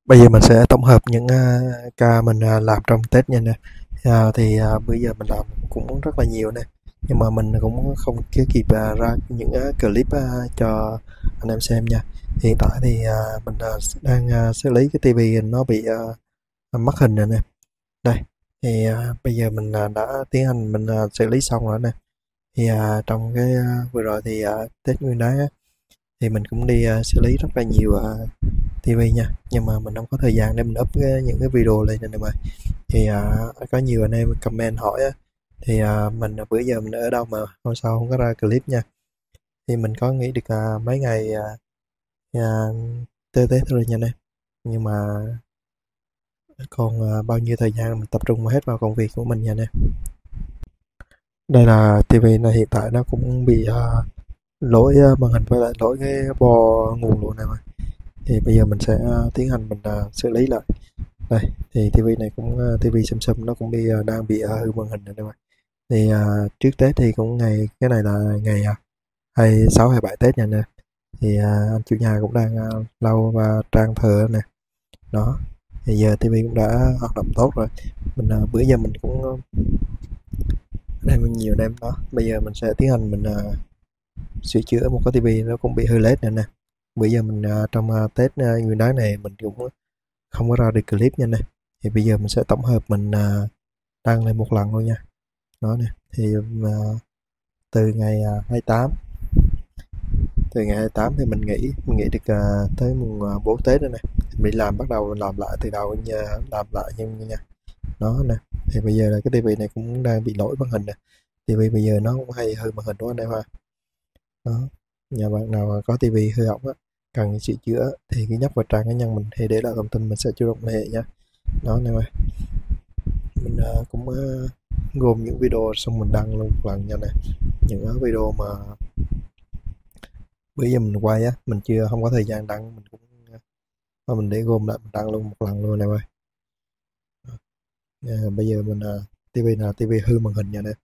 Bây giờ mình sẽ tổng hợp những ca mình làm trong Tết nha nè. Bây giờ mình làm cũng rất là nhiều nè, nhưng mà mình cũng không chưa kịp ra những clip cho anh em xem nha. Hiện tại thì mình đang xử lý cái tivi nó bị mất hình rồi nè. Đây, bây giờ mình đã tiến hành mình xử lý xong rồi nè. Trong cái vừa rồi thì Tết Nguyên Đán á, thì mình cũng đi xử lý rất là nhiều TV nha, nhưng mà mình không có thời gian để mình up những cái video lên này mà. Có nhiều anh em comment hỏi á, bữa giờ mình ở đâu mà hôm sau không có ra clip nha. Thì mình có nghĩ được mấy ngày à, tới Tết thôi nha anh em, nhưng mà còn bao nhiêu thời gian mình tập trung hết vào công việc của mình nha anh em. Đây là TV này, hiện tại nó cũng bị lỗi màn hình với lại lỗi cái bo nguồn luôn này mà. Thì bây giờ mình sẽ tiến hành mình xử lý lại. Đây, thì tivi này cũng tivi Samsung nó cũng đang bị hư màn hình rồi đây. Trước Tết thì cũng cái này là ngày 26 27 Tết nha nè. Anh chủ nhà cũng đang lau và trang thờ nè. Đó. Thì giờ tivi cũng đã hoạt động tốt rồi. Bữa giờ mình cũng đang nhiều đêm đó. Bây giờ mình sẽ tiến hành mình sửa chữa một cái tivi nó cũng bị hư led nè nè. Bữa giờ mình trong Tết Nguyên đán này mình cũng không có ra được clip nha nè. Thì bây giờ mình sẽ tổng hợp mình đăng lên một lần luôn nha. Đó nè, từ ngày 28, từ ngày 28 thì mình nghỉ được tới mùng 4 Tết nữa nè. Mình bắt đầu làm lại từ đầu nha, làm lại nha. Đó nè, thì bây giờ là cái tivi này cũng đang bị lỗi màn hình nè. Tivi bây giờ nó cũng hay hư màn hình đó anh em ha. Đó, nhà bạn nào mà có tivi hư hỏng á, cần sửa chữa thì cứ nhấp vào trang cá nhân mình thì để lại thông tin mình sẽ chủ động liên hệ nha. Đó anh em ơi, mình cũng gồm những video xong mình đăng luôn một lần nha nè. Những video mà bữa giờ mình quay á, mình chưa không có thời gian đăng, mình cũng mình để gom lại mình đăng luôn một lần luôn nè ơi. Bây giờ tivi là tivi hư màn hình nha nè.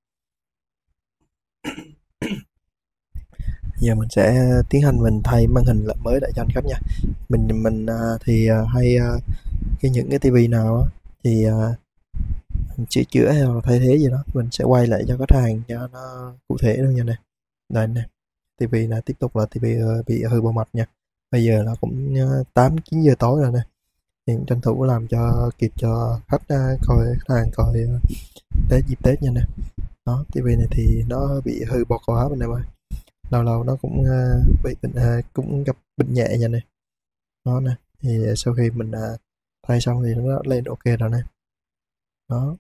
Giờ mình sẽ tiến hành mình thay màn hình lại mới lại cho anh khách nha. Mình hay những cái tivi nào á thì sửa chữa hay là thay thế gì đó mình sẽ quay lại cho khách hàng cho nó cụ thể luôn nha nè. Đây nè, tivi là tiếp tục là tivi bị hư bộ mạch nha. Bây giờ là cũng 8 9 giờ tối rồi nè, thì tranh thủ làm cho kịp cho khách hàng coi dịp Tết nha nè. Đó, tivi này thì nó bị hư bo co bên đây ơi, lâu lâu nó cũng bị bệnh cũng gặp bệnh nhẹ nha nè. Đó nè, thì sau khi mình thay xong thì nó lên ok rồi nè. Đó,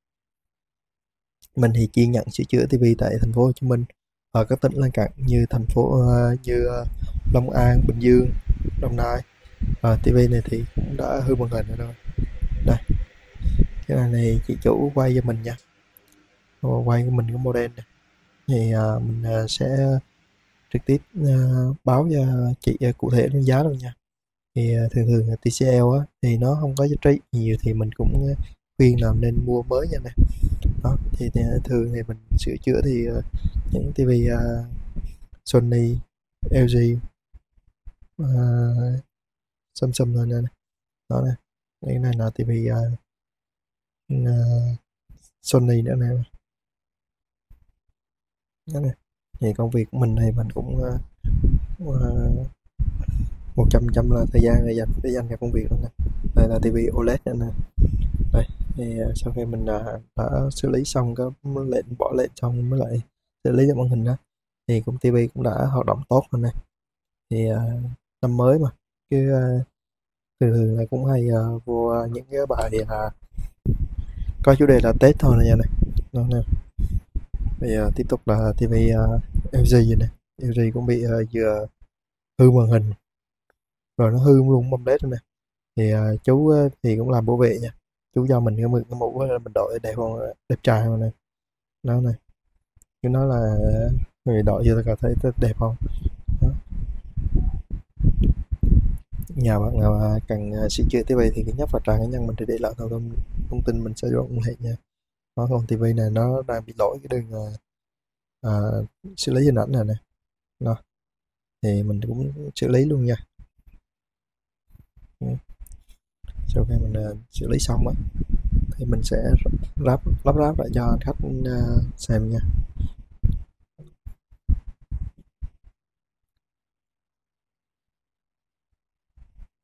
mình thì chuyên nhận sửa chữa tivi tại thành phố Hồ Chí Minh và các tỉnh lân cận như Long An, Bình Dương, Đồng Nai. TV này thì cũng đã hư màn hình rồi. Đây, cái này chị chủ quay cho mình nha. Quay của mình cái model này. Mình sẽ trực tiếp báo cho chị cụ thể lên giá luôn nha. Thường thường là TCL á thì nó không có giá trị nhiều thì mình cũng khuyên là nên mua mới nha nè. Đó, thường thì mình sửa chữa thì những tivi Sony, LG, Samsung thôi nè. Đó nè, cái này là tivi Sony nữa nè. Đó nè, thì công việc của mình thì mình cũng 100% là thời gian để dành cho công việc luôn nè. Đây là tivi OLED nữa nè. Đây, sau khi mình đã xử lý xong cái bỏ lệnh xong mới lại xử lý cái màn hình đó thì tivi cũng đã hoạt động tốt rồi nè. thì à, Năm mới mà cứ thường thường là cũng hay vô những cái bài có chủ đề là Tết thôi nè nha này. Đó nè, bây giờ tiếp tục là tivi LG vậy nè. LG cũng bị vừa hư màn hình rồi nó hư luôn mâm led rồi nè. Chú thì cũng làm bảo vệ nha, chú cho mình cái mũ mình đội đẹp không, đẹp trai mà nè. Đó này, chú nói là người đội cho ta thấy đẹp không. Đó. Nhà bạn nào cần sửa chữa tivi thì cứ nhấp vào trang cá nhân mình để lại thông tin mình sẽ liên hệ nha. Đó, còn tivi này nó đang bị lỗi cái đường à, xử lý hình ảnh này nè. Đó, thì mình cũng xử lý luôn nha. Ừ. Sau khi mình xử lý xong á thì mình sẽ lắp ráp lại cho khách xem nha. Ừ.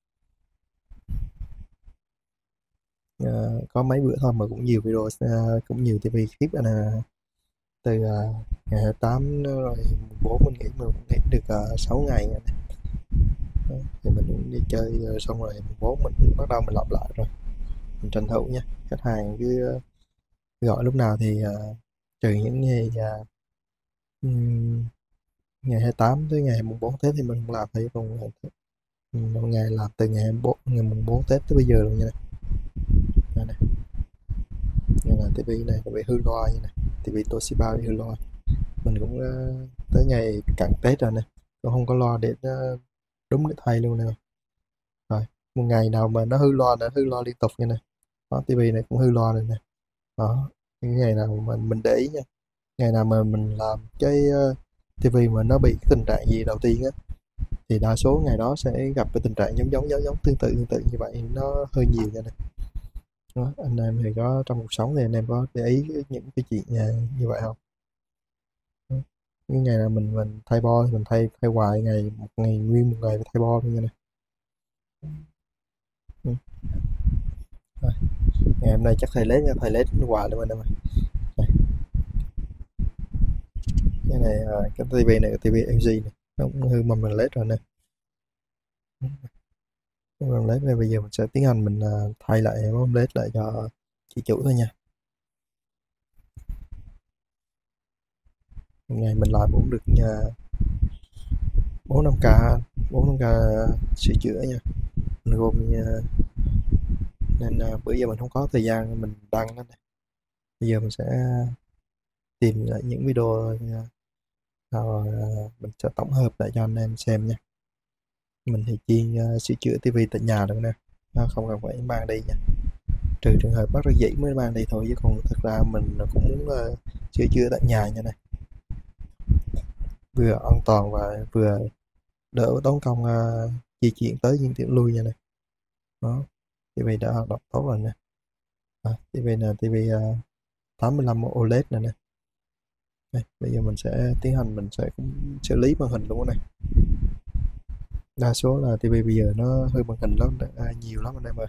Có mấy bữa thôi mà cũng nhiều video, cũng nhiều tivi clip nè, từ ngày 28 rồi mùng 4 mình nghỉ, mình cũng nghỉ được 6 ngày nha. Đó, thì mình cũng đi chơi xong rồi mùng 4 mình cũng bắt đầu mình lặp lại rồi, mình tranh thủ nha. Khách hàng cứ gọi lúc nào thì trừ những ngày ừm, ngày 28 tới ngày mùng 4 Tết thì mình không làm, thì còn một ngày làm từ ngày 4, ngày mùng 4 Tết tới bây giờ luôn nha này. Đây này, đây là tivi này bị hư loa như này, tivi Toshiba bị hư loa. Mình cũng tới ngày cận Tết rồi nè, cũng không có loa để đúng để thay luôn nè. Rồi một ngày nào mà nó hư loa, nó hư loa liên tục như này. Đó, tivi này cũng hư loa này nè. Đó, những ngày nào mà mình để ý nha, ngày nào mà mình làm cái tivi mà nó bị cái tình trạng gì đầu tiên á, thì đa số ngày đó sẽ gặp cái tình trạng giống tương tự như vậy, nó hơi nhiều nha này. Đó, anh em thì có trong cuộc sống thì anh em có để ý những cái chuyện như vậy không? Đó. Những ngày nào mình thay bo thì mình thay thay hoài, một ngày nguyên một ngày thay bo luôn nha này. Ừ. Rồi, ngày hôm nay chắc thầy lết nha, thầy lết hoài luôn anh em ơi. Đây, cái này cái tivi này, cái tivi LG này, nó cũng hư mà mình lết rồi nè. Mình lết này bây giờ mình sẽ tiến hành mình thay lại mâm led lại cho chị chủ thôi nha. Một ngày mình làm cũng được 4 5 ca, 4 5 ca sửa chữa nha. Mình gồm nên bữa giờ mình không có thời gian mình đăng nó này. Bây giờ mình sẽ tìm lại những video rồi mình sẽ tổng hợp lại cho anh em xem nha. Mình thì chuyên sửa chữa tivi tại nhà được nè, nó không cần phải mang đi nha, trừ trường hợp bắt đắc dĩ mới mang đi thôi, chứ còn thật ra mình cũng muốn sửa chữa tại nhà nha này, vừa an toàn và vừa đỡ tốn công di chuyển tới di chuyển lui nha này. Đó, tivi đã hoạt động tốt rồi nè. tivi là tivi 85 OLED này nè. Đây, bây giờ mình sẽ tiến hành mình sẽ cũng xử lý màn hình luôn này. Đa số là tivi bây giờ nó hơi màn hình lắm, nhiều lắm anh em ơi.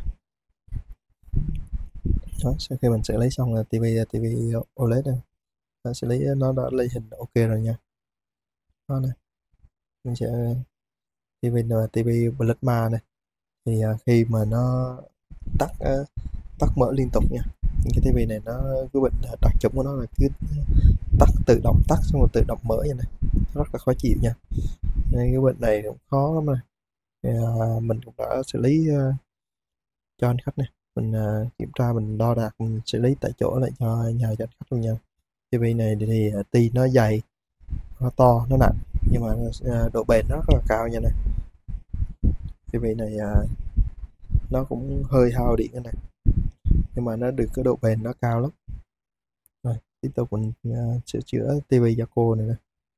Đó, sau khi mình xử lý xong là tivi OLED này, nó xử lý nó đã lấy hình ok rồi nha. Đó này, mình sẽ tivi là tivi plasma này, thì khi mà nó tắt tắt mở liên tục nha, cái tivi này nó cái bệnh đặc trưng của nó là cứ tự động tắt xong rồi tự động mở như này, rất là khó chịu nha. Nên cái bệnh này cũng khó lắm này. Thì, mình cũng đã xử lý cho anh khách này, mình kiểm tra mình đo đạc mình xử lý tại chỗ lại cho nhà cho anh khách luôn nha. tivi này thì tuy nó dày, nó to, nó nặng, nhưng mà độ bền nó rất là cao nha này. tivi này nó cũng hơi hao điện này, nhưng mà nó được cái độ bền nó cao lắm. Rồi tiếp tục mình sửa chữa tivi cho cô này nè.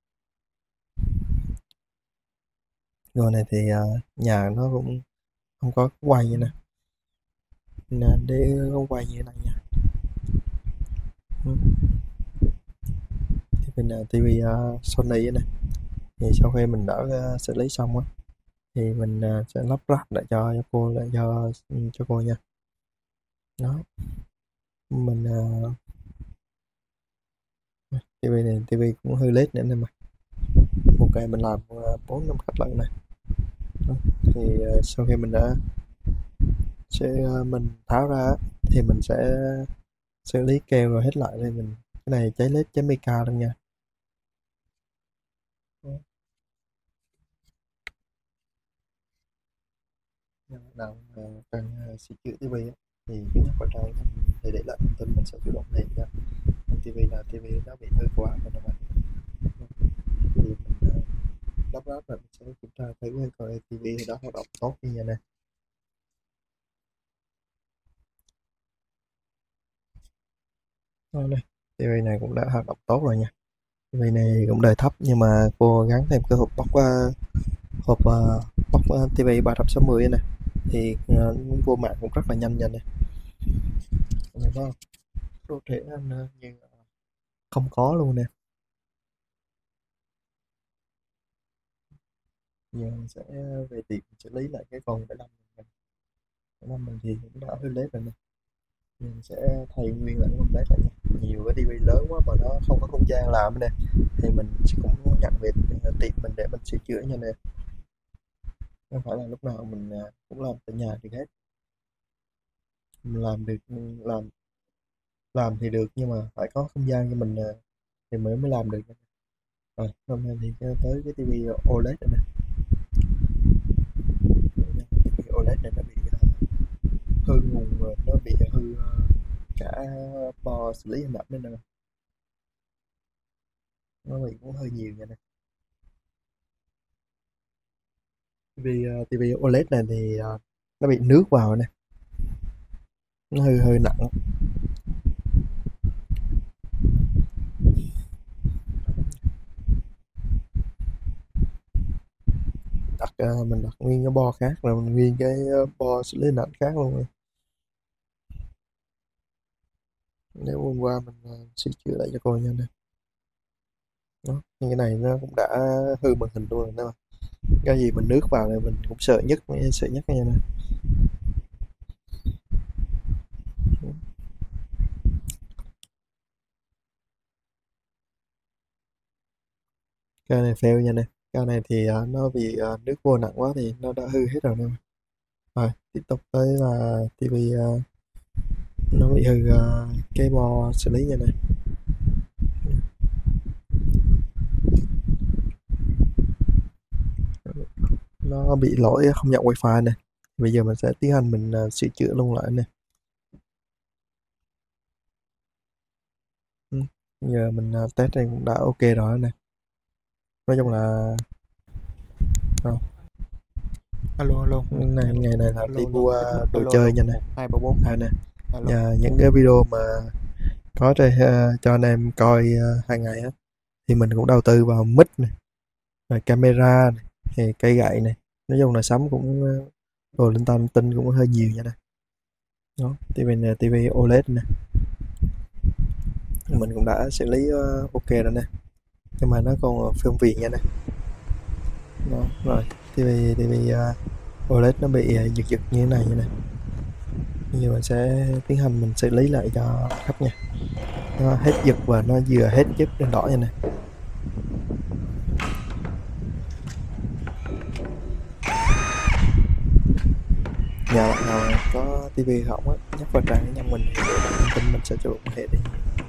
Rồi này thì nhà nó cũng không có quay như nè, nên để không quay như thế này nha. Ừ. Thì mình tivi Sony này, thì sau khi mình đã xử lý xong á, thì mình sẽ lắp ráp lại cho cô, lại cho cô nha. Đó, mình tivi này tivi cũng hơi led nữa nên mà một ngày mình làm 4 5 khách lần này. Đó. Thì sau khi mình đã mình tháo ra thì mình sẽ xử lý keo rồi hết lại đây. Mình cái này cháy led cháy mica luôn nha. Đó. Nào cần sửa chữa tivi thì cứ nhắc vào trang thì để lại thông tin, mình sẽ tự động liền nha. tivi là tivi nó bị hư quá rồi mà, thì mình lắp ráp lại mình sẽ kiểm tra thử coi tivi đó hoạt động tốt như vậy nè. Đây, tivi này cũng đã hoạt động tốt rồi nha. tivi này cũng đời thấp nhưng mà cô gắn thêm cái hộp bóc tivi 360 này, thì vô mạng cũng rất là nhanh nha nè. Này thấy không? Đô thị anh như không có luôn nè. Giờ mình sẽ về tiệm xử lý lại cái con 75 mình. 75 mình thì cũng đã hơi lết rồi nè. Mình sẽ thay nguyên lại con led lại nha. Nhiều cái tivi lớn quá mà nó không có không gian làm nè. Thì mình cũng nhận về tiệm mình để mình sửa chữa nha nè. Không phải là lúc nào mình cũng làm tại nhà được hết. Mình làm được làm thì được nhưng mà phải có không gian cho mình thì mới mới làm được. Rồi, hôm nay thì tới cái tivi OLED này nè. Tivi OLED này nó bị hư nguồn rồi, nó bị hư cả bo xử lý hình ảnh nên là nó bị cũng hơi nhiều nha nè. TV OLED này thì nó bị nước vào nè, nó hơi hơi nặng. Mình đặt nguyên cái bo khác rồi mình nguyên cái bo xử lý hình ảnh khác luôn rồi. Nếu hôm qua mình sửa chữa lại cho cô nha nè. Đó, nhưng cái này nó cũng đã hư màn hình luôn rồi nè. Cái gì mình nước vào này mình cũng sợ nhất nha nè. Cái này fail nha nè. Cái này thì nó bị nước vô nặng quá thì nó đã hư hết rồi nè. Rồi tiếp tục tới là tivi nó bị hư cái bo xử lý nha nè. Nó bị lỗi không nhận wifi nè. Bây giờ mình sẽ tiến hành mình sửa chữa luôn lại nè. Giờ mình test này cũng đã ok rồi nè. Nói chung là không, Alo, alo, này ngày này là alo, đi alo, mua đồ alo, chơi alo, nha nè. 1, 2, 3, 4, Nè alo. những cái video mà có cho anh em coi hàng ngày á thì mình cũng đầu tư vào mic này, rồi camera này, thì cây gậy này, nói chung là sắm cũng đồ linh ta linh tinh cũng hơi nhiều nha nè. Đó, tivi này tivi OLED nè, mình cũng đã xử lý ok rồi nè, nhưng mà nó còn phim viền nha nè. Đó, rồi tivi tivi OLED nó bị giật giật như thế này nha nè. Bây giờ mình sẽ tiến hành mình xử lý lại cho khách nha. Nó hết giật và nó vừa hết chip đèn đỏ nha nè. Nhà bạn nào có tivi hỏng á, nhắc vào trang cho mình thì để lại thông tin mình sẽ chủ động hệ đi.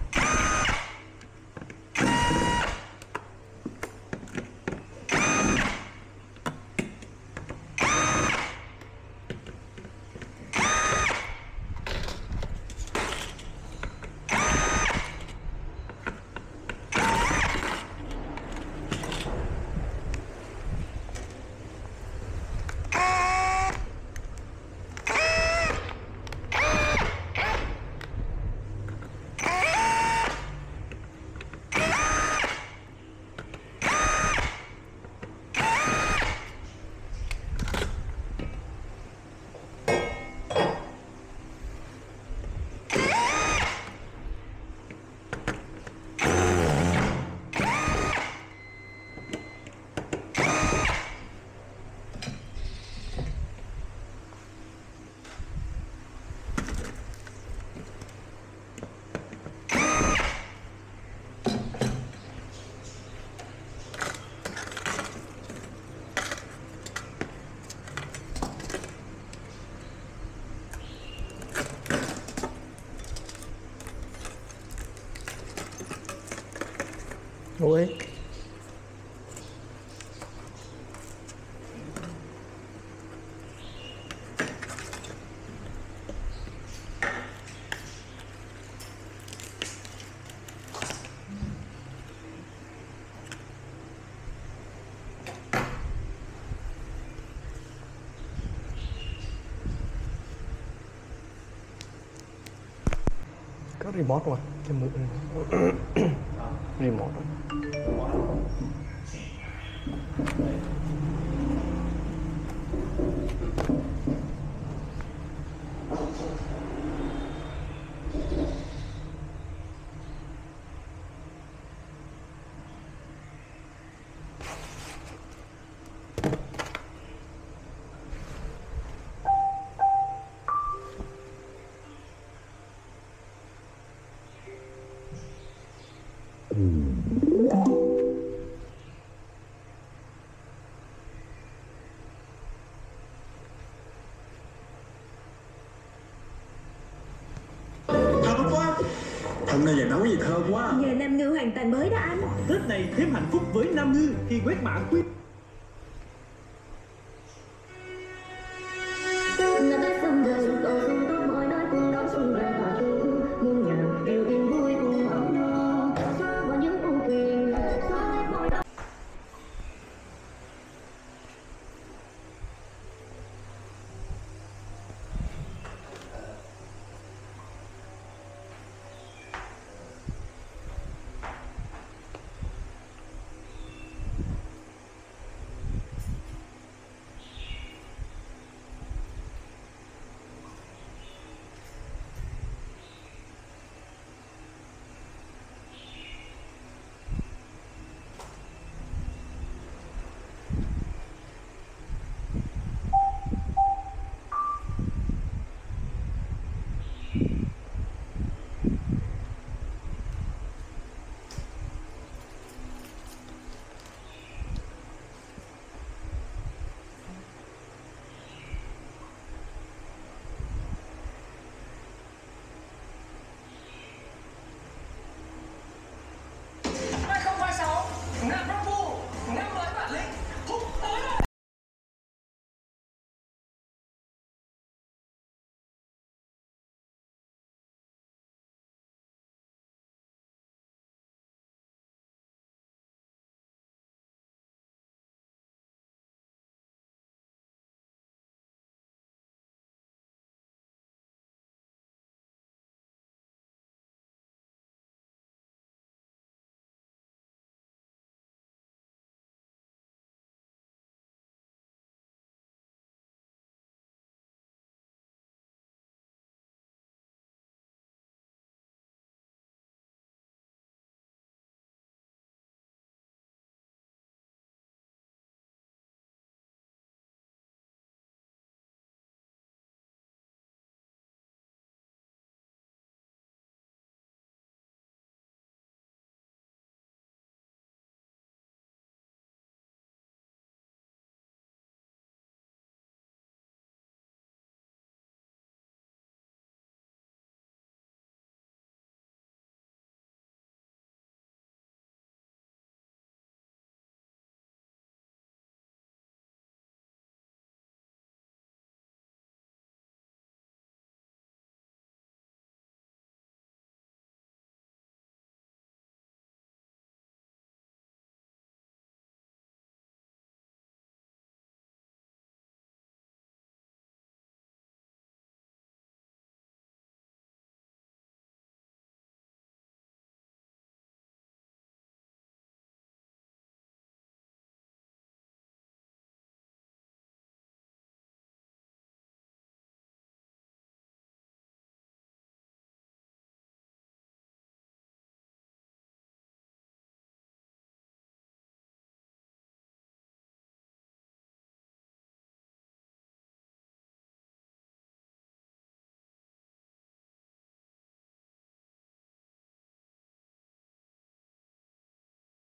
Ôi, có remote mà, cái mượn remote. Thơm quá. Hôm nay giờ nấu gì thơm quá. Nhờ Nam Ngư hoàn toàn mới đó anh. Tết này thêm hạnh phúc với Nam Ngư khi quét mã quý